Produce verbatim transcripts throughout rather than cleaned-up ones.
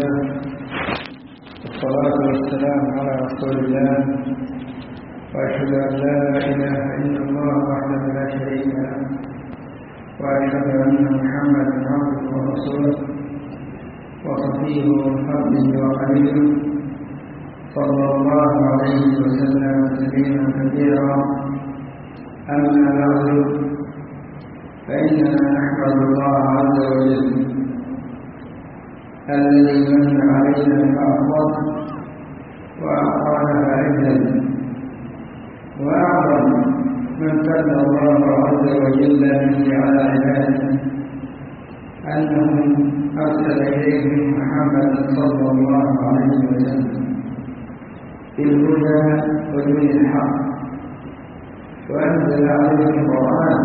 لله والصلاة والسلام على رسول الله وأشهد أن لا إله إلا الله وحده لا شريك له وأشهد أن محمدا عبده ورسوله وصفيه من خلقه وخليله صلى الله عليه وسلم تسليما كثيرا. أما بعد فإننا نحمد الله عز وجل الذي من علينا فأفضل وأعطانا فعلا، وأعظم من كان الله عز وجل به على عباده أنه أرسل إليهم محمدا صلى الله عليه وسلم بالهدى ودين الحق، وأنزل عليه القرآن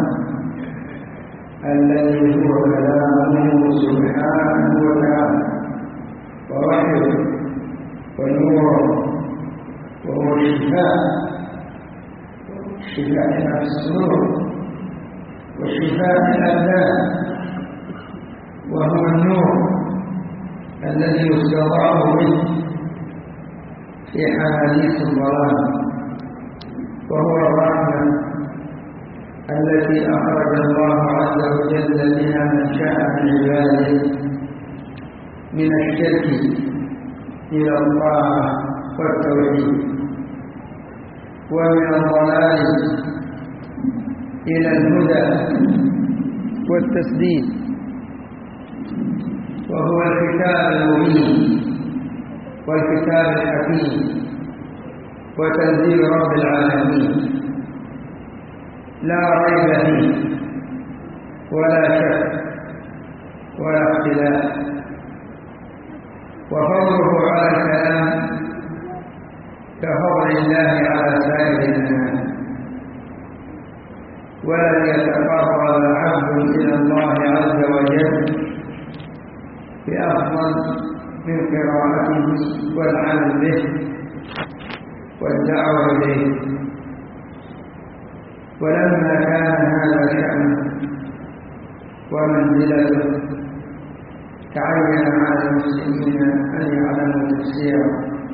الذي هو كلامه سبحانه وتعالى ووحيه ونور، وهو الشفاء شفاء ما في الصدور وشفاء الأبدان، وهو النور الذي يستضاء به في حديث الظلام، وهو الرحمة التي أخرج الله عز وجل بها من شاء من عباده من الشرك إلى الطاعة والتوحيد، ومن الضلال إلى الهدى والتسديد، وهو الكتاب المبين والكتاب الحكيم وتنزيل رب العالمين لا ريب فيه ولا شك ولا اختلاف، وفضله على الكلام كفضل الله على سائر الناس، ولن يتقرب عبد إلى الله عز وجل بأفضل من قراءته والعمل به والدعوة إليه. ولما كان هذا شأنه ومنزلته تعين على المسلمين أن يعلموا تفسيره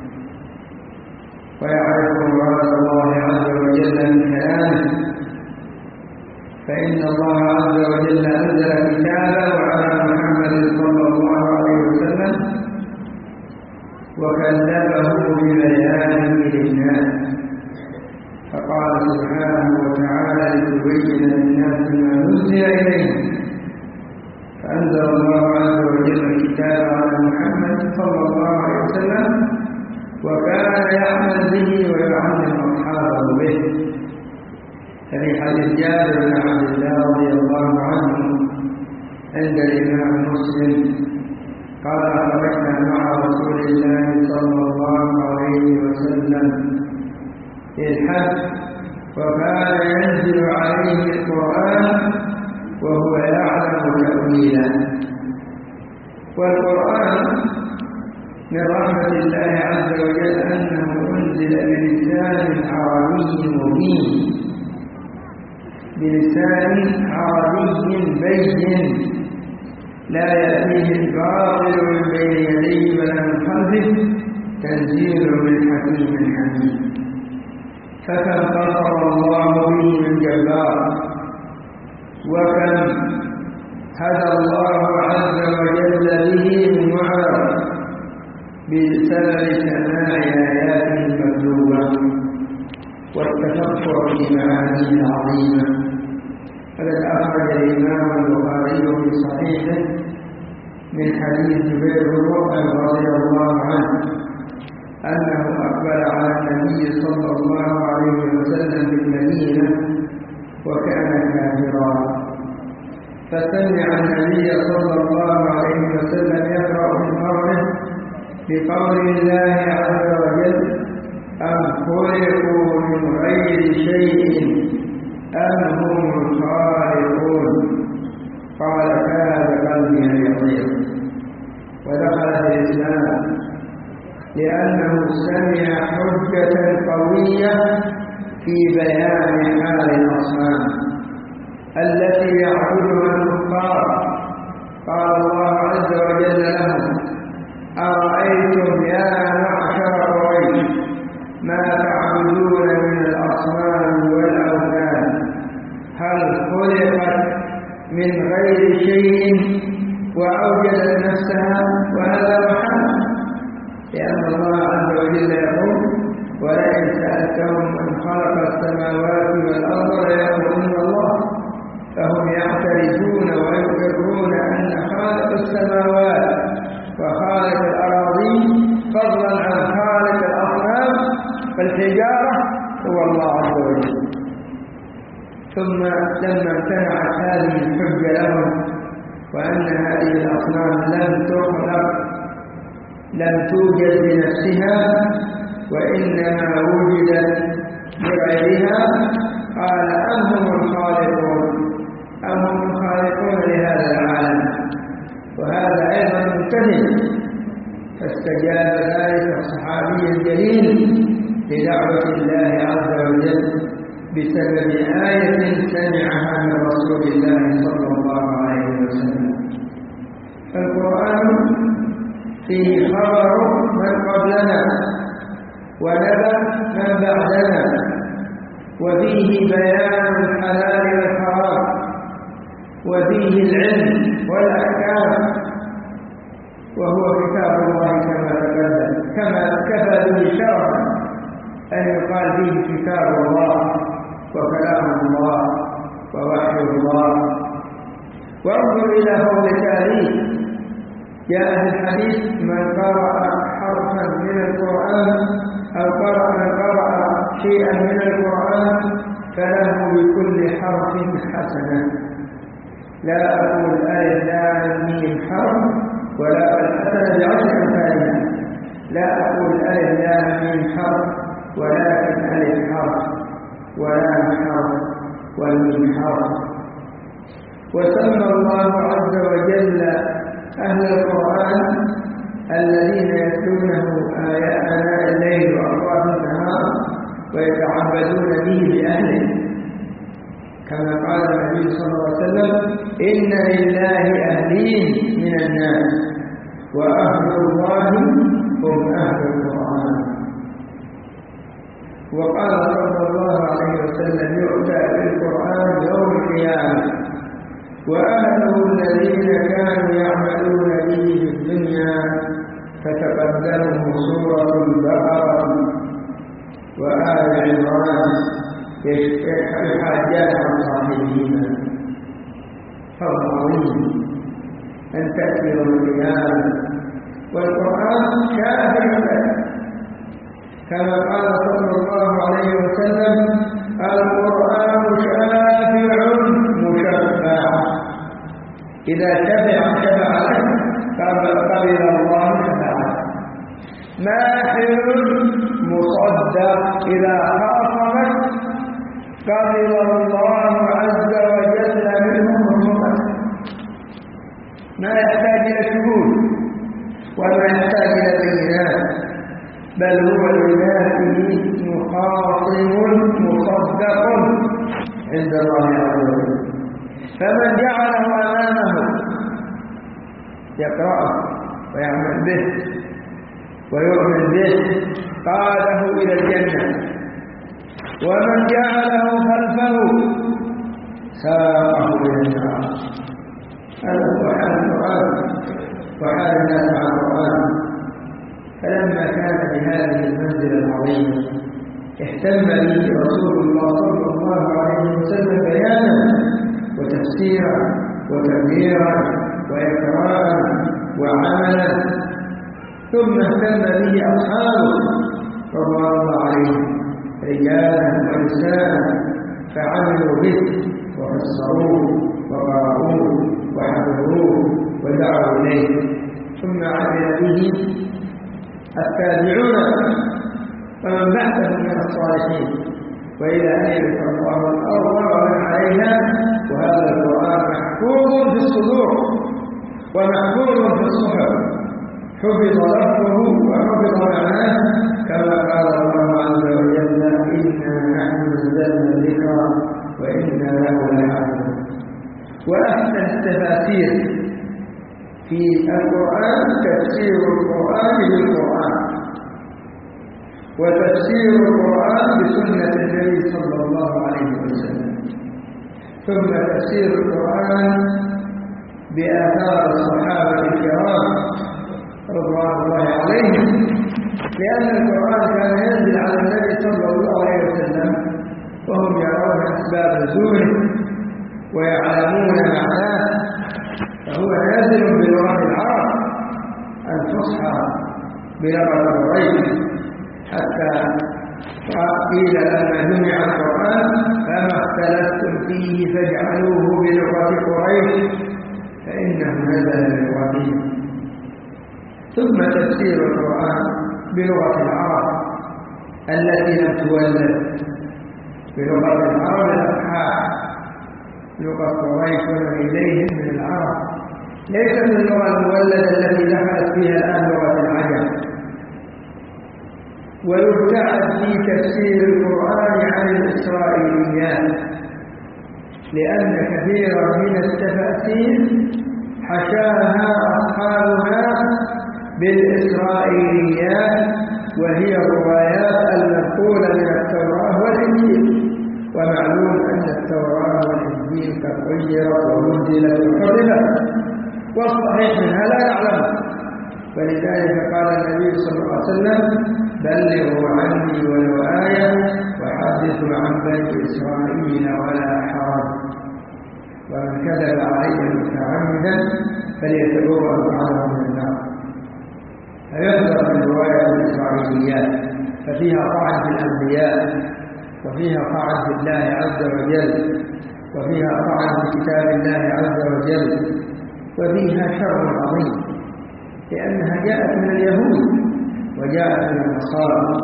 ويعرفوا مراد الله عز وجل من كلامه، فإن الله عز وجل أنزل كتابه على محمد صلى الله عليه وسلم وكلفه ببيانه للناس، فقال سبحانه وتعالى لتبين للناس ما نزل إليهم، فأنزل الله عز وجل الكتاب على محمد صلى الله عليه وسلم وكان يعمل به ويعلم أصحابه به. ففي حديث جابر بن عبد الله رضي الله عنه عند الإمام مسلم قال خرجنا مع رسول الله صلى الله عليه وسلم في الحج وكان ينزل عليه القرآن وهو يعلم تأويله، والقرآن من رحمة الله عز وجل أنه أنزل بلسان عربي مبين، بلسان عربي بين لا يأتيه الباطل من بين يديه ولا من خلفه، تنزيل من حكيم حميد. فكم غفر الله به من جبار، وكم هدى الله عز وجل به من معرض بسبب سماع آياته المكتوبة والتفكر في معانيه العظيمة. فقد أخرج الإمام البخاري في صحيحه من حديث جبير بن مطعم رضي الله عنه أنه أقبل على النبي صلى الله عليه وسلم بالمدينة وكان كافرا، فسمع النبي صلى الله عليه وسلم يقرأ في قوله بقول الله عز وجل أم خلقوا من غير شيء أم هم الخالقون، قال كاد قلبي أن يطير ودخل في الإسلام لأنه سمع حجة قوية في بيان حال الأصنام التي يعبدها الكفار. قال الله عز وجل لهم أرأيتم من غير شيء وأوجدت نفسها، وهذا محال، لأن الله عز وجل يقول: ولئن سألتهم من خلق السماوات والأرض ليقولن الله. فهم يعترفون ويقرون أن خالق السماوات وخالق الأراضين فضلا عن خالق الأصنام فالحجارة هو الله عز وجل. ثم لما امتنعت هذه الحجة لهم وأن هذه الأصنام لم تخلق لم توجد بنفسها وإنما وجدت بغيرها، قال: أم هم الخالقون أم هم الخالقون لهذا العالم؟ وهذا أيضا ممتنع. فاستجاب ذلك الصحابي الجليل لدعوة الله عز وجل بسبب آية سمعها من رسول الله صلى الله عليه وسلم. فالقرآن فيه خبر من قبلنا ونبأ من بعدنا، وفيه بيان الحلال والحرام، وفيه العلم والأحكام، وهو كتاب الله كما تقدم، كما كفى به شرفا أن يقال فيه كتاب الله وكلام الله ووحي الله. وانظر إلى قول التاريخ: جاء في الحديث: من قرأ حرفا من القرآن أو قرأ من قرأ شيئا من القرآن فله بكل حرف حسنة. لا أقول ألف لام ميم حرف ولا الحسنة بعشر أمثالها، لا أقول ألف لام ميم حرف ولكن ألف حرف ولام حرف والميم حرف. وسمى الله عز وجل أهل القرآن الذين يتلونه آناء الليل وأطراف النهار ويتعبدون به بأهله، كما قال النبي صلى الله عليه وسلم: إن لله أهلين من الناس وأهل الله هم أهل القرآن. وقال صلى الله عليه وسلم: يؤتى بالقرآن يوم القيامة وأهله الذين كانوا يعملون به في الدنيا، فتقدمه سورة البقرة وآل عمران يحاجان عن صاحبهما. فضل عظيم أن تأتي يوم القيامة والقرآن شافع لك، كما قال صلى الله عليه وسلم: القرآن شافع مشفع. إذا شفع شفع لك قبل الله شفاعته. ماحل مصدق، إذا خاصمك قبل الله عز وجل منهم الرحمة. ما يحتاج إلى شهود ولا يحتاج إلى بينات، بل هو لذاته مخاصم مصدق عند الله عز وجل. فمن جعله أمامه يقرأه ويعمل به ويؤمن به قاده إلى الجنة، ومن جعله خلفه ساقه إلى النار. هذا هو حال القرآن وحال الناس مع القرآن. فلما كان بهذه المنزلة العظيمة اهتم به رسول الله صلى الله عليه وسلم بيانا وتفسيرا وتبليغا وإكراما وعملا، ثم اهتم به أصحابه رضوان الله عليهم رجالا ونساء فعملوا به وفسروه وقرأوه وحفظوه ودعوا إليه، ثم عمل به التابعون ومن بعدهم من الصالحين، وإلى أن يرث الله الأرض ومن عليها. وهذا القرآن محفوظ في الصدور ومحفوظ في الصحف، حفظ لفظه وحفظ معناه، كما قال الله عز وجل: إنا نحن نزلنا الذكر وإنا له لحافظون. وأحسن التفاسير في القرآن تفسير القرآن بالقرآن، وتفسير القرآن بسنة النبي صلى الله عليه وسلم. ثم تفسير القرآن بآثار الصحابة الكرام رضوان الله عليهم، لأن القرآن كان ينزل على النبي صلى الله عليه وسلم وهم يرون أسباب نزوله ويعلمون معناه، فهو نازل بلغة العرب الفصحى بلغة قريش، حتى قيل لما جمع القرآن فما اختلفتم فيه فاجعلوه بلغة قريش فإنه نزل بلغتهم. ثم تفسير القرآن بلغة العرب التي لم تولد، بلغة العرب الأصحاء، لغة قريش ومن إليهم من العرب، ليست اللغة المولدة التي دخلت فيها الآن لغة العجم. ويبتعد في تفسير القرآن عن الإسرائيليات، لأن كثيرا من التفاسير حشاها أصحابها بالإسرائيليات، وهي الروايات المنقولة من التوراة والإنجيل، ومعلوم أن التوراة والإنجيل قد غيرت وبدلت وحرفت، والصحيح منها لا نعلم. فلذلك قال النبي صلى الله عليه وسلم: بلغوا عني ولو آية وحدثوا عن بني إسرائيل ولا حرج، ومن كذب علي متعمدا فليتبوأ مقعده من النار. فيحذر من رواية الإسرائيليات، ففيها طعن في الأنبياء، وفيها طعن في الله عز وجل، وفيها طعن في كتاب الله عز وجل، وفيها شر عظيم، لأنها جاءت من اليهود وجاءت من النصارى.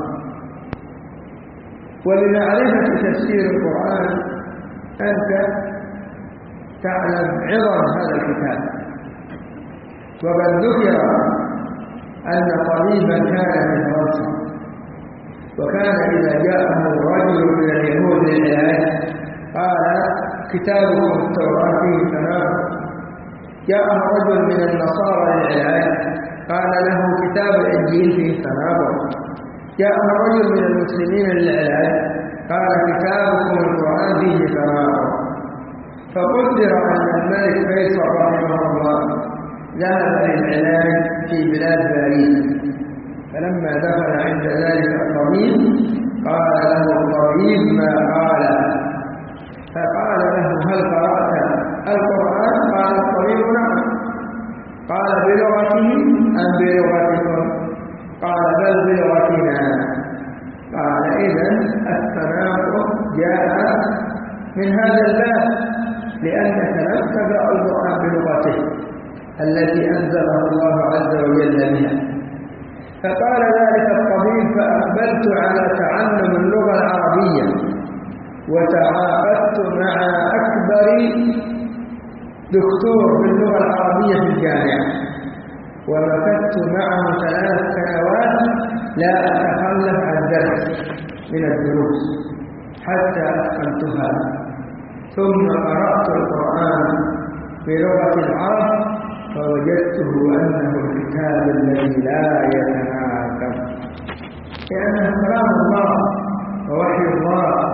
ولمعرفة تفسير القرآن أنت تعلم عظم هذا الكتاب. وقد ذكر أن طبيبا كان من فرنسا، وكان إذا جاءه رجل من اليهود للعلاج قال: كتابكم التوراة فيه تناقض. جاءه رجل من النصارى للعلاج قال له: كتاب الإنجيل فيه تناقض. جاءه رجل من المسلمين للعلاج قال: كتابكم القرآن فيه تناقض. فقدر أن الملك فيصل رحمه الله ذهب للعلاج في بلاد باريس، فلما دخل عند ذلك الطبيب قال له الطبيب ما قال، فقال له: هل قرأت القرآن؟ قال الطبيب: نعم. قال: بلغته أم بلغتكم؟ قال: بل بلغتنا. قال: إذن التناقض جاء من هذا الباب، لأنك لم تقرأ القرآن بلغته التي أنزله الله عز وجل بها. فقال ذلك الطبيب: فأقبلت على تعلم اللغة العربية، وتعاقدت مع أكبر دكتور في اللغة العربية في الجامعة، ومكثت معه ثلاث سنوات لا أتخلف عن درس من الدروس حتى أتقنتها. ثم قرأت القرآن بلغة العرب فوجدته أنه الكتاب الذي لا يتناقض، لأنه كلام الله ووحي الله،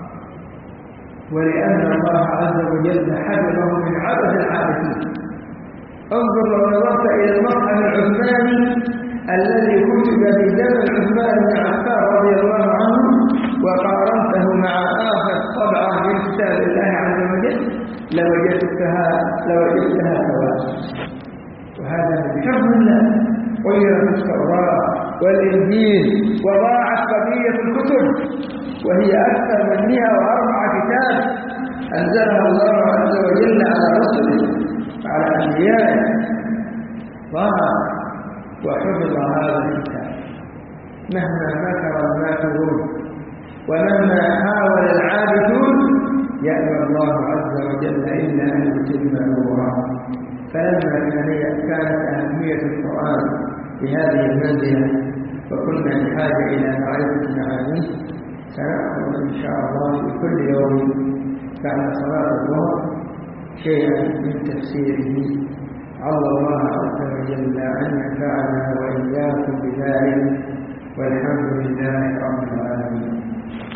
ولأن الله عز وجل حفظه من عبث العابثين. انظر لو نظرت إلى المصحف العثماني الذي كتب في زمن عثمان بن عفان رضي الله عنه وقارنته مع آخر طبعة من كتاب الله عز وجل لوجدتها لوجدتها سواء. وهذا من حفظ الله. غيرت التوراة والإنجيل وضاعت بقية الكتب، وهي أكثر من مئة وأربعة كتاب أنزلها الله عز وجل على رسله على أنبيائه، ضاع وحفظ هذا الكتاب مهما مكر الماكرون ومهما حاول العابثون يأبى الله عز وجل إلا أن يتم نوره. فلما كانت أهمية القرآن بهذه المنزلة وكنا بحاجة إلى معرفة معانيه، سنأخذ إن شاء الله في كل يوم بعد صلاة الظهر شيئا من تفسيره. على الله عز وجل أن ينفعنا وإياكم بذلك، والحمد لله رب العالمين.